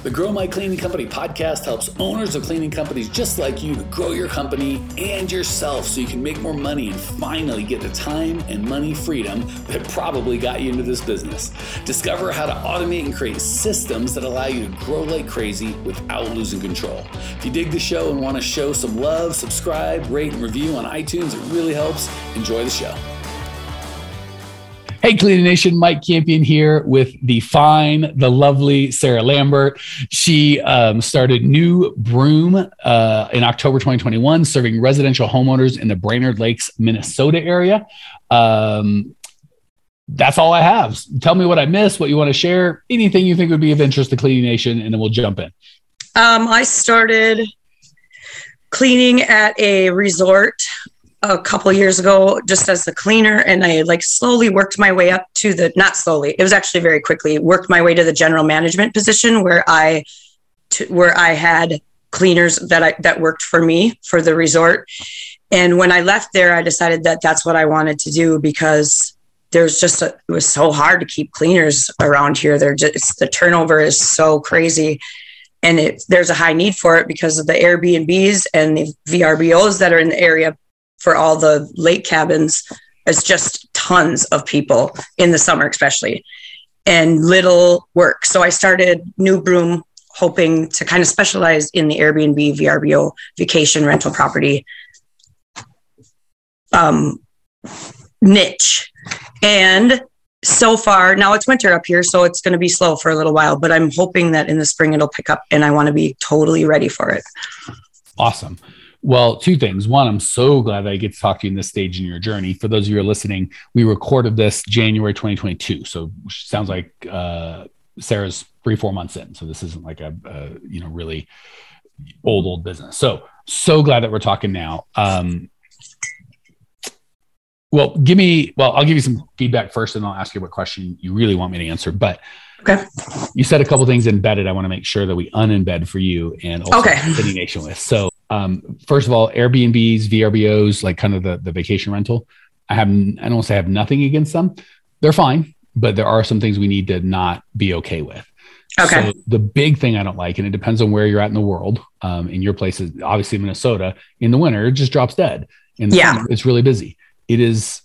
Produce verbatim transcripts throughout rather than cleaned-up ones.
The Grow My Cleaning Company podcast helps owners of cleaning companies just like you to grow your company and yourself so you can make more money and finally get the time and money freedom that probably got you into this business. Discover how to automate and create systems that allow you to grow like crazy without losing control. If you dig the show and want to show some love, subscribe, rate, and review on iTunes. It really helps. Enjoy the show. Hey, Cleaning Nation, Mike Campion here with the fine, the lovely Sarah Lambert. She um, started New Broom uh, in October twenty twenty-one, serving residential homeowners in the Brainerd Lakes, Minnesota area. Um, that's all I have. Tell me what I missed, what you want to share, anything you think would be of interest to Cleaning Nation, and then we'll jump in. Um, I started cleaning at a resort a couple years ago just as the cleaner, and I like slowly worked my way up to the, not slowly, it was actually very quickly, worked my way to the general management position where I to, where I had cleaners that I that worked for me for the resort. And when I left there, I decided that that's what I wanted to do because there's just a, it was so hard to keep cleaners around here. They're just, the turnover is so crazy. And it, there's a high need for it because of the Airbnbs and the V R B Os that are in the area for all the lake cabins. It's just tons of people in the summer, especially, and little work. So I started New Broom hoping to kind of specialize in the Airbnb, V R B O, vacation rental property um, niche. And so far, now it's winter up here, so it's going to be slow for a little while, but I'm hoping that in the spring it'll pick up and I want to be totally ready for it. Awesome. Well, two things. One, I'm so glad that I get to talk to you in this stage in your journey. For those of you who are listening, we recorded this January twenty twenty-two. So sounds like uh, Sarah's three, four months in. So this isn't like a, a you know, really old, old business. So, so glad that we're talking now. Um, well, give me, well, I'll give you some feedback first and I'll ask you what question you really want me to answer. But okay, you said a couple things embedded. I want to make sure that we unembed for you and also okay. Cleaning Nation with. So Um, first of all, Airbnbs, V R B Os, like kind of the, the vacation rental, I have, I don't say I have nothing against them. They're fine, but there are some things we need to not be okay with. Okay. So the big thing I don't like, and it depends on where you're at in the world. Um, in your place is obviously Minnesota. In the winter, it just drops dead. In the yeah. summer, it's really busy. It is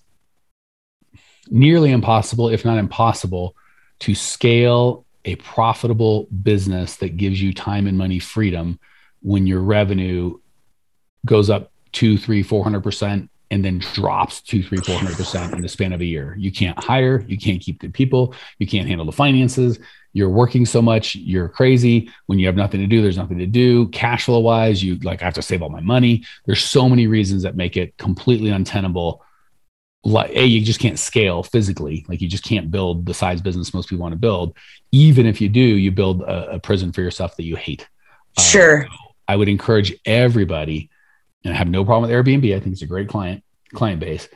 nearly impossible, if not impossible, to scale a profitable business that gives you time and money freedom when your revenue goes up two, three, four hundred percent, and then drops two, three, four hundred percent in the span of a year. You can't hire, you can't keep good people, you can't handle the finances. You're working so much, you're crazy. When you have nothing to do, there's nothing to do. Cash flow wise, you like, I have to save all my money. There's so many reasons that make it completely untenable. Like, A, you just can't scale physically. Like you just can't build the size business most people want to build. Even if you do, you build a, a prison for yourself that you hate. Sure. Um, I would encourage everybody, and I have no problem with Airbnb. I think it's a great client, client base.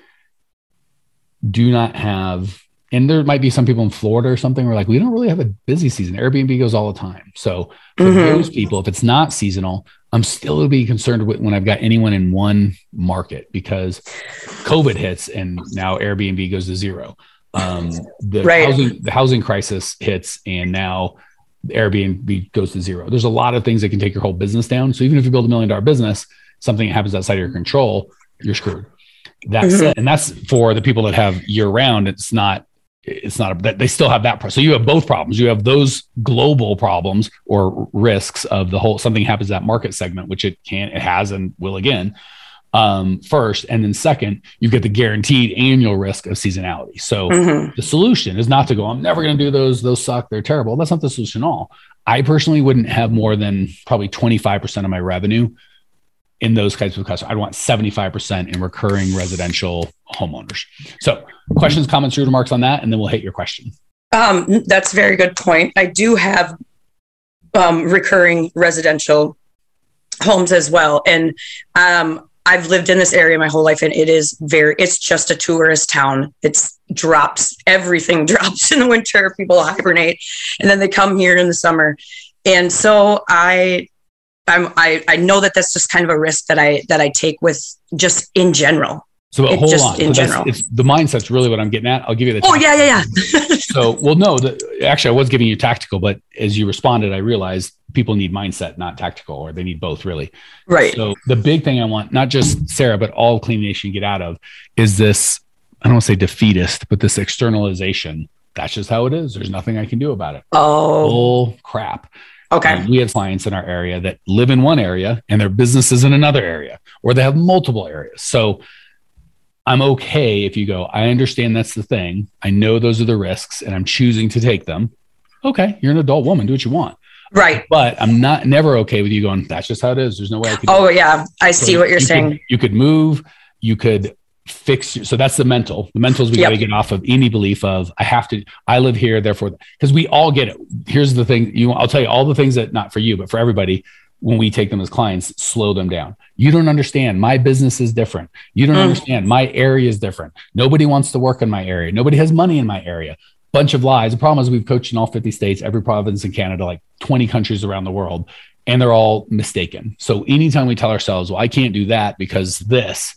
Do not have, and there might be some people in Florida or something where like, we don't really have a busy season. Airbnb goes all the time. So for mm-hmm. those people, if it's not seasonal, I'm still going to be concerned with when I've got anyone in one market because COVID hits and now Airbnb goes to zero. Um, the right. housing, the housing crisis hits and now Airbnb goes to zero. There's a lot of things that can take your whole business down. So even if you build a million dollar business, something happens outside of your control, you're screwed. That's mm-hmm. it. And that's for the people that have year round. It's not, it's not, a, they still have that. Pro- so you have both problems. You have those global problems or risks of the whole, something happens to that market segment, which it can, it has, and will again. Um, first, and then second, you get the guaranteed annual risk of seasonality. So mm-hmm. the solution is not to go, I'm never going to do those. Those suck. They're terrible. That's not the solution at all. I personally wouldn't have more than probably twenty-five percent of my revenue in those kinds of customers. I'd want seventy-five percent in recurring residential homeowners. So questions, comments, or remarks on that, and then we'll hit your question. Um, that's a very good point. I do have um, recurring residential homes as well. And um, I've lived in this area my whole life, and it is very, it's just a tourist town. It's drops, everything drops in the winter. People hibernate and then they come here in the summer. And so I, I'm, I, I know that that's just kind of a risk that I, that I take with just in general. So it hold just on. in So general. it's the mindset's really what I'm getting at. I'll give you the. Oh yeah, yeah, yeah. So, well, no, the, actually I was giving you tactical, but as you responded, I realized people need mindset, not tactical, or they need both really. Right. So the big thing I want, not just Sarah, but all Clean Nation get out of is this, I don't want to say defeatist, but this externalization. That's just how it is. There's nothing I can do about it. Oh, Bull crap. okay. Um, we have clients in our area that live in one area and their business is in another area, or they have multiple areas. So I'm okay if you go, I understand that's the thing. I know those are the risks and I'm choosing to take them. Okay. You're an adult woman. Do what you want. Right. But I'm not never okay with you going, that's just how it is. There's no way I can. Oh yeah. I see so what you're you saying. Could, you could move, you could fix. So that's the mental, the mental is we yep. got to get off of any belief of I have to, I live here. Therefore, because we all get it. Here's the thing you, I'll tell you all the things that not for you, but for everybody, when we take them as clients, slow them down. You don't understand. My business is different. You don't mm. understand. My area is different. Nobody wants to work in my area. Nobody has money in my area. Bunch of lies. The problem is we've coached in all fifty states, every province in Canada, like twenty countries around the world, and they're all mistaken. So anytime we tell ourselves, well, I can't do that because this,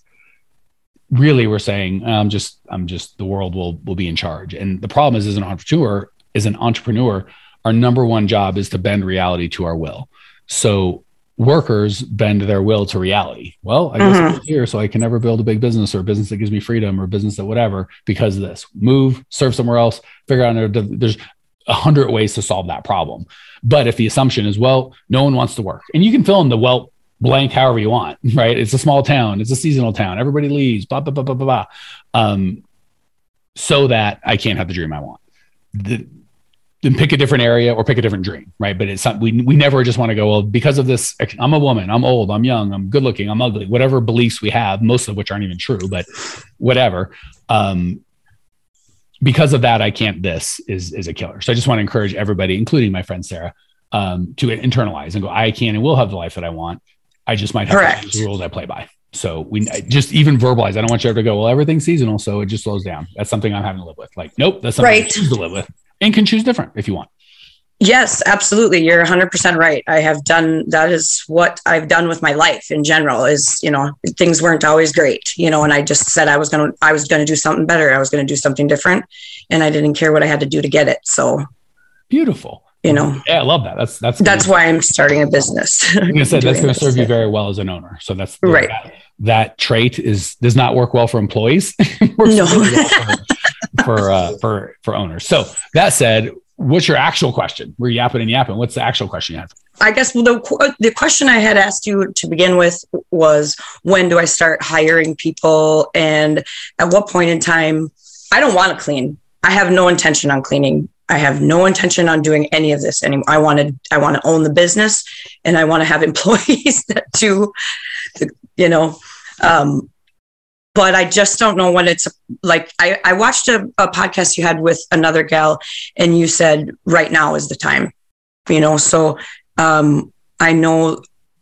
really we're saying, I'm just, I'm just, the world will, will be in charge. And the problem is, as an entrepreneur, as an entrepreneur, our number one job is to bend reality to our will. So workers bend their will to reality. Well, I guess mm-hmm. I'm here, so I can never build a big business or a business that gives me freedom or a business that whatever, because of this. Move, serve somewhere else, figure out there's a hundred ways to solve that problem. But if the assumption is, well, no one wants to work, and you can fill in the well blank however you want, right? It's a small town, it's a seasonal town, everybody leaves, blah, blah, blah, blah, blah, blah. Um, so that I can't have the dream I want. The, then pick a different area or pick a different dream, right? But it's not, we, we never just want to go, well, because of this, I'm a woman, I'm old, I'm young, I'm good looking, I'm ugly, whatever beliefs we have, most of which aren't even true, but whatever. Um, because of that, I can't, this is, is a killer. So I just want to encourage everybody, including my friend Sarah, um, to internalize and go, I can and will have the life that I want. I just might have Correct. to use the rules I play by. So we just even verbalize. I don't want you ever to go, well, everything's seasonal, so it just slows down. That's something I'm having to live with. Like, nope, that's something right. I choose to live with, and can choose different if you want. Yes, absolutely. You're one hundred percent right. I have done, that is what I've done with my life in general is, you know, things weren't always great, you know, and I just said I was going to, I was going to do something better. I was going to do something different, and I didn't care what I had to do to get it. So beautiful. You know, yeah, I love that. That's, that's, that's why I'm starting a business. Like I said, that's going to serve you very well as an owner. So that's the, right. That, that trait is, does not work well for employees. Works no. really well for, for, uh, for, for owners. So that said, what's your actual question? We're yapping and yapping. What's the actual question you have? I guess the, the question I had asked you to begin with was, when do I start hiring people? And at what point in time? I don't want to clean. I have no intention on cleaning. I have no intention on doing any of this anymore. I want to, I want to own the business, and I want to have employees that do, you know, um, but I just don't know when it's like, I, I watched a, a podcast you had with another gal, and you said, right now is the time, you know? So um, I know,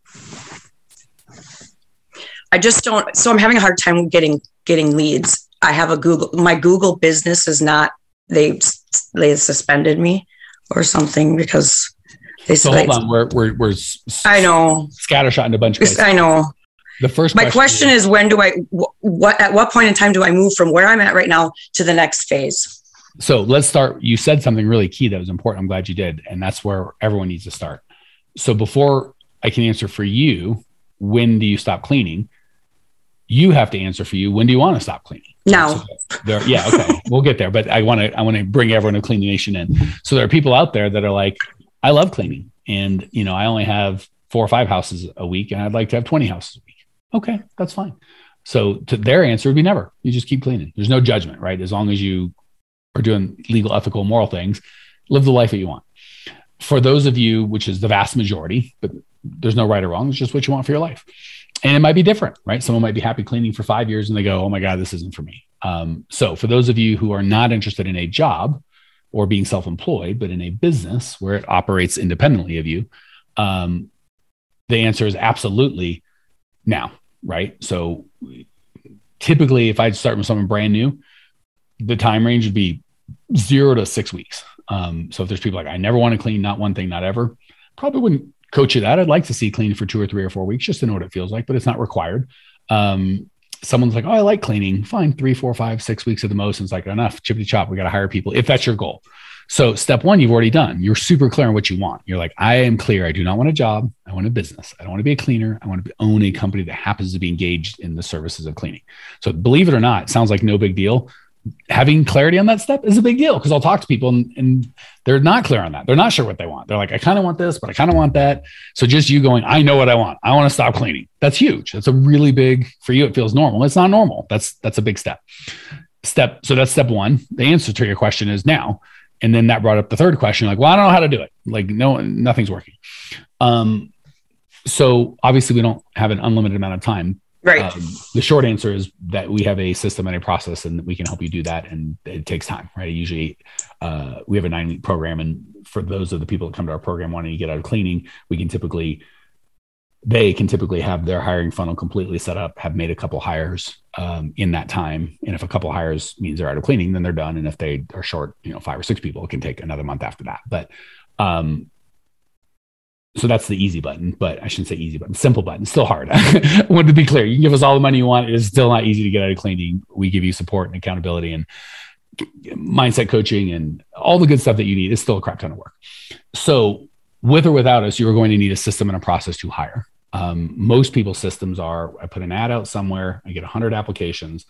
I just don't, so I'm having a hard time getting, getting leads. I have a Google, my Google business is not, they they suspended me or something because they so said, hold on, we're we're we're I know scattershot in a bunch of places. I know. The first my question, question is, is when do I what at what point in time do I move from where I'm at right now to the next phase? So let's start. You said something really key that was important. I'm glad you did, and that's where everyone needs to start. So before I can answer for you, when do you stop cleaning? You have to answer for you. When do you want to stop cleaning? No. So there, yeah, okay, we'll get there. But I want to, I want to bring everyone to Clean Nation in. So there are people out there that are like, I love cleaning, and you know, I only have four or five houses a week, and I'd like to have twenty houses a week. Okay, that's fine. So to their answer would be never. You just keep cleaning. There's no judgment, right? As long as you are doing legal, ethical, moral things, live the life that you want. For those of you, which is the vast majority, but there's no right or wrong. It's just what you want for your life. And it might be different, right? Someone might be happy cleaning for five years and they go, oh my God, this isn't for me. Um, so for those of you who are not interested in a job or being self-employed, but in a business where it operates independently of you, um, the answer is absolutely now, right? So typically if I start with someone brand new, the time range would be zero to six weeks. Um, so if there's people like, I never want to clean, not one thing, not ever, probably wouldn't coach you that. I'd like to see clean for two or three or four weeks just to know what it feels like, but it's not required. Um, someone's like, oh, I like cleaning. Fine. Three, four, five, six weeks at the most. And it's like, enough, chippity chop. We got to hire people if that's your goal. So step one, you've already done. You're super clear on what you want. You're like, I am clear. I do not want a job. I want a business. I don't want to be a cleaner. I want to own a company that happens to be engaged in the services of cleaning. So believe it or not, it sounds like no big deal. Having clarity on that step is a big deal, because I'll talk to people and, and they're not clear on that. They're not sure what they want. They're like, I kind of want this, but I kind of want that. So just you going, I know what I want. I want to stop cleaning. That's huge. That's a really big, for you, it feels normal. It's not normal. That's, that's a big step. Step. So that's step one. The answer to your question is now. And then that brought up the third question, like, well, I don't know how to do it. Like, no, nothing's working. Um, so obviously we don't have an unlimited amount of time. Right. Um, the short answer is that we have a system and a process, and we can help you do that. And it takes time, right? Usually uh, we have a nine week program. And for those of the people that come to our program wanting to get out of cleaning, we can typically, they can typically have their hiring funnel completely set up, have made a couple hires um, in that time. And if a couple hires means they're out of cleaning, then they're done. And if they are short, you know, five or six people, it can take another month after that. But um, so that's the easy button, but I shouldn't say easy button, simple button, still hard. I want to be clear. You can give us all the money you want. It is still not easy to get out of cleaning. We give you support and accountability and mindset coaching and all the good stuff that you need. It's still a crap ton of work. So with or without us, you're going to need a system and a process to hire. Um, most people's systems are, I put an ad out somewhere, I get one hundred applications.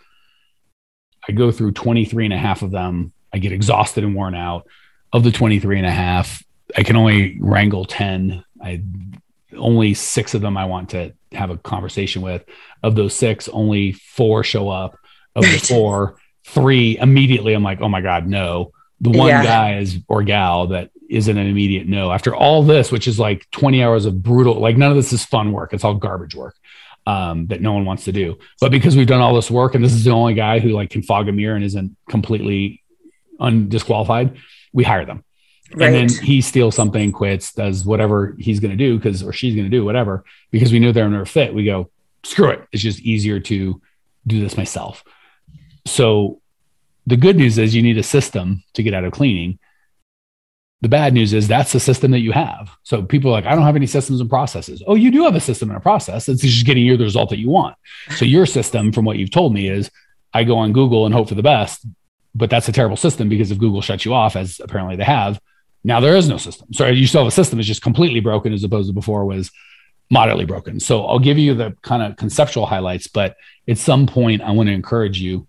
I go through twenty-three and a half of them. I get exhausted and worn out. Of the twenty-three and a half, I can only wrangle ten. I only six of them I want to have a conversation with. Of those six, only four show up. Of the four, three immediately I'm like, oh my God, no. The one yeah. guy is or gal that isn't an immediate no. After all this, which is like twenty hours of brutal, like none of this is fun work. It's all garbage work um, that no one wants to do. But because we've done all this work and this is the only guy who like can fog a mirror and isn't completely undisqualified, we hire them. Right. And then he steals something, quits, does whatever he's going to do because, or she's going to do whatever, because we knew they're in our fit. We go, screw it. It's just easier to do this myself. So the good news is you need a system to get out of cleaning. The bad news is that's the system that you have. So people are like, I don't have any systems and processes. Oh, you do have a system and a process. It's just getting you the result that you want. So your system, from what you've told me, is I go on Google and hope for the best, but that's a terrible system because if Google shuts you off, as apparently they have, now there is no system. So you still have a system. It's just completely broken as opposed to before was moderately broken. So I'll give you the kind of conceptual highlights, but at some point I want to encourage you.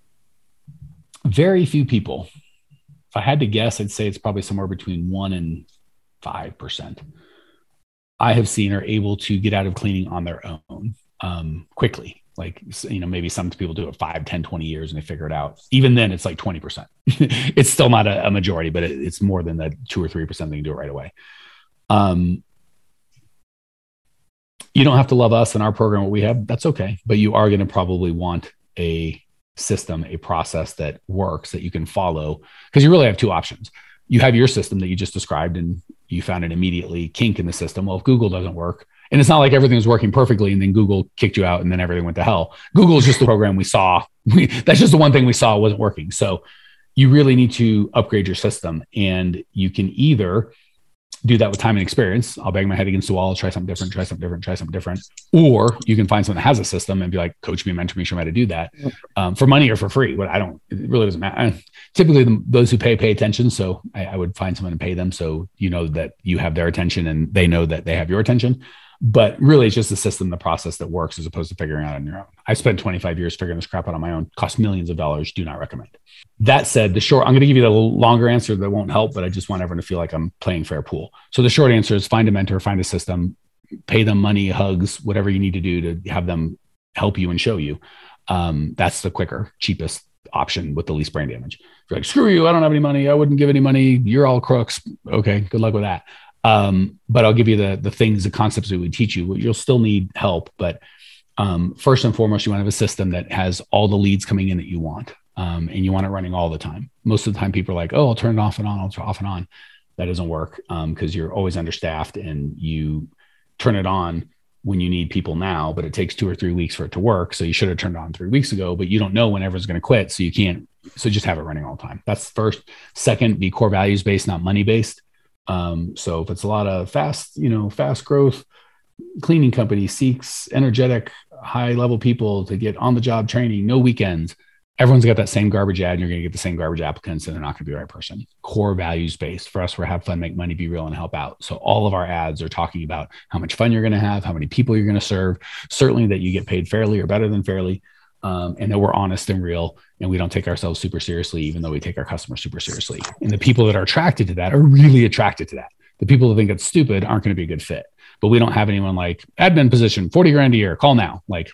Very few people, if I had to guess, I'd say it's probably somewhere between one and five percent I have seen are able to get out of cleaning on their own um, quickly. Like, you know, maybe some people do it five, ten, twenty years and they figure it out. Even then it's like twenty percent It's still not a, a majority, but it, it's more than that two or three percent that can do it right away. Um, you don't have to love us and our program, what we have, that's okay. But you are going to probably want a system, a process that works that you can follow, because you really have two options. You have your system that you just described and you found an immediately kink in the system. Well, if Google doesn't work, and it's not like everything's working perfectly and then Google kicked you out and then everything went to hell. Google is just the program we saw. We, that's just the one thing we saw wasn't working. So you really need to upgrade your system, and you can either do that with time and experience. I'll bang my head against the wall, try something different, try something different, try something different. Or you can find someone that has a system and be like, coach me, mentor me, show me how to do that um, for money or for free. But I don't, it really doesn't matter. I, typically the, those who pay, pay attention. So I, I would find someone and pay them. So you know that you have their attention and they know that they have your attention. But really it's just the system, the process that works as opposed to figuring out on your own. I spent twenty-five years figuring this crap out on my own, cost millions of dollars, do not recommend. That said, the short, I'm going to give you the longer answer that won't help, but I just want everyone to feel like I'm playing fair pool. So the short answer is find a mentor, find a system, pay them money, hugs, whatever you need to do to have them help you and show you. Um, that's the quicker, cheapest option with the least brain damage. If you're like, screw you, I don't have any money, I wouldn't give any money, you're all crooks. Okay, good luck with that. Um, but I'll give you the the things, the concepts that we teach you. You'll still need help, but um, first and foremost, you want to have a system that has all the leads coming in that you want, um, and you want it running all the time. Most of the time, people are like, "Oh, I'll turn it off and on, I'll turn it off and on." That doesn't work because um, you're always understaffed, and you turn it on when you need people now, but it takes two or three weeks for it to work. So you should have turned it on three weeks ago, but you don't know when everyone's going to quit, so you can't. So just have it running all the time. That's first. Second, be core values based, not money based. Um, so if it's a lot of fast, you know, fast growth, cleaning company seeks energetic, high level people to get on the job training, no weekends. Everyone's got that same garbage ad and you're going to get the same garbage applicants and they're not going to be the right person. Core values based for us, we're have fun, make money, be real, and help out. So all of our ads are talking about how much fun you're going to have, how many people you're going to serve, certainly that you get paid fairly or better than fairly. Um, and that we're honest and real, and we don't take ourselves super seriously, even though we take our customers super seriously. And the people that are attracted to that are really attracted to that. The people that think it's stupid aren't going to be a good fit. But we don't have anyone like admin position, forty grand a year, call now. Like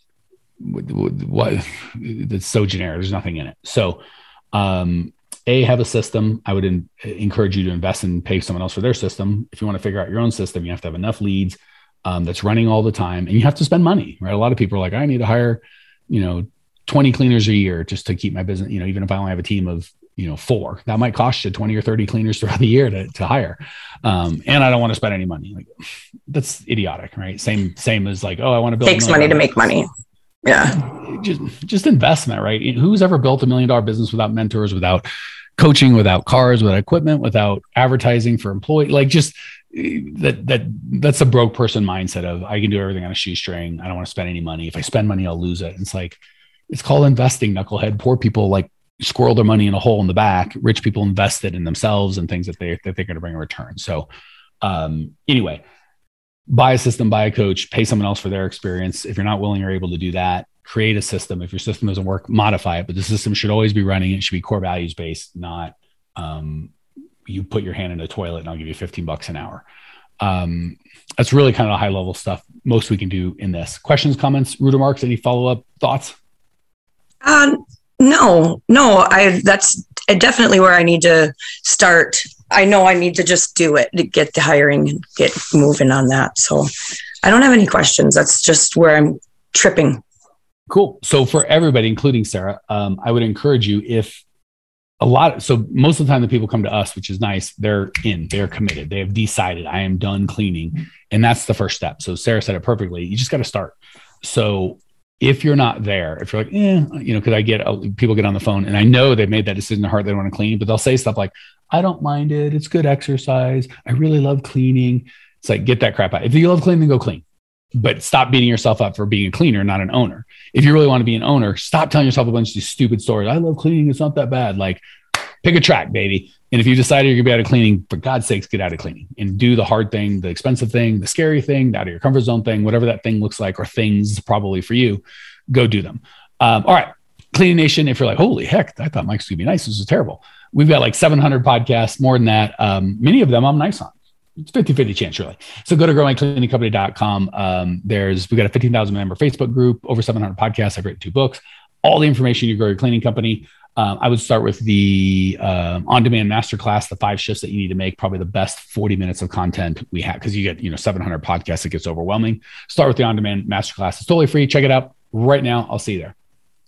what? That's so generic. There's nothing in it. So, um, A, have a system. I would in, encourage you to invest and pay someone else for their system. If you want to figure out your own system, you have to have enough leads um, that's running all the time, and you have to spend money, right? A lot of people are like, I need to hire, you know, twenty cleaners a year just to keep my business, you know, even if I only have a team of, you know, four, that might cost you twenty or thirty cleaners throughout the year to, to hire. Um, and I don't want to spend any money. Like that's idiotic, right? Same, same as like, oh, I want to build. Takes money to make money. Yeah. Just, just investment, right? Who's ever built a million dollar business without mentors, without coaching, without cars, without equipment, without advertising for employees? Like just that, that that's a broke person mindset of I can do everything on a shoestring. I don't want to spend any money. If I spend money, I'll lose it. It's like, it's called investing, knucklehead. Poor people like squirrel their money in a hole in the back. Rich people invest it in themselves and things that they that they're going to bring a return. So um, anyway, buy a system, buy a coach, pay someone else for their experience. If you're not willing or able to do that, create a system. If your system doesn't work, modify it. But the system should always be running. It should be core values based, not um, you put your hand in a toilet and I'll give you fifteen bucks an hour. Um, that's really kind of high level stuff. Most we can do in this. Questions, comments, root remarks, any follow-up thoughts? Um, no, no, I, that's definitely where I need to start. I know I need to just do it to get the hiring and get moving on that. So I don't have any questions. That's just where I'm tripping. Cool. So for everybody, including Sarah, um, I would encourage you if a lot, of, so most of the time the people come to us, which is nice, they're in, they're committed. They have decided I am done cleaning. And that's the first step. So Sarah said it perfectly. You just got to start. So if you're not there, if you're like, eh, you know, cause I get, uh, people get on the phone and I know they've made that decision in their heart, they don't want to clean, but they'll say stuff like, I don't mind it. It's good exercise. I really love cleaning. It's like, get that crap out. If you love cleaning, go clean, but stop beating yourself up for being a cleaner, not an owner. If you really want to be an owner, stop telling yourself a bunch of these stupid stories. I love cleaning. It's not that bad. Like pick a track, baby. And if you decided you're gonna be out of cleaning, for God's sakes, get out of cleaning and do the hard thing, the expensive thing, the scary thing, the out of your comfort zone thing, whatever that thing looks like, or things probably for you, go do them. Um, all right. Cleaning Nation. If you're like, holy heck, I thought Mike's gonna be nice. This is terrible. We've got like seven hundred podcasts, more than that. Um, many of them I'm nice on. It's fifty-fifty chance, really. So go to grow my cleaning company dot com. Um, there's, we got a fifteen thousand member Facebook group, over seven hundred podcasts. I've written two books, all the information you grow your cleaning company. Um, I would start with the um, on-demand masterclass, the five shifts that you need to make, probably the best forty minutes of content we have, because you get, you know, seven hundred podcasts. It gets overwhelming. Start with the on-demand masterclass. It's totally free. Check it out right now. I'll see you there.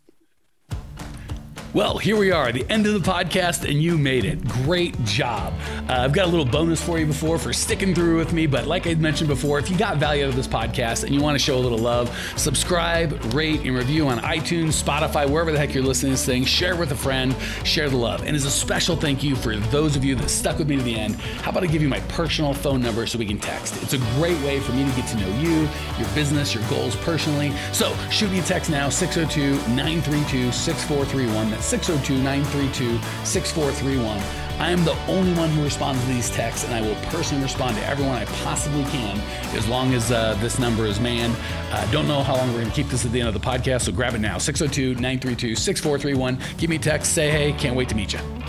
Well, here we are, the end of the podcast, and you made it. Great job. Uh, I've got a little bonus for you before for sticking through with me, but like I mentioned before, if you got value out of this podcast and you want to show a little love, subscribe, rate, and review on iTunes, Spotify, wherever the heck you're listening to this thing. Share with a friend, share the love. And as a special thank you for those of you that stuck with me to the end, how about I give you my personal phone number so we can text? It's a great way for me to get to know you, your business, your goals personally. So shoot me a text now, six oh two, nine three two, six four three one. That's six oh two, nine three two, six four three one. I am the only one who responds to these texts, and I will personally respond to everyone I possibly can as long as uh, this number is manned. I uh, don't know how long we're going to keep this at the end of the podcast, so grab it now, six oh two, nine three two, six four three one. Give me a text, say hey, can't wait to meet you.